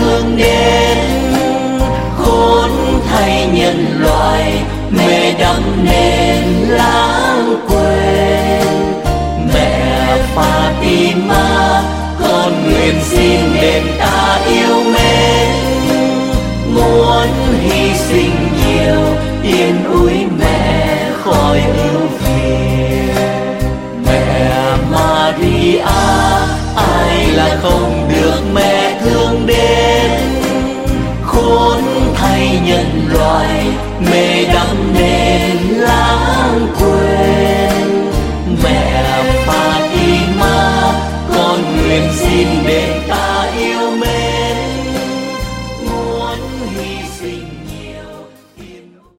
thương đến khốn thay nhân loại, mẹ đắm nên lãng quên. Mẹ Fatima, con nguyện xin đền ta yêu mến, muốn hy sinh nhiều yên ủi mẹ khỏi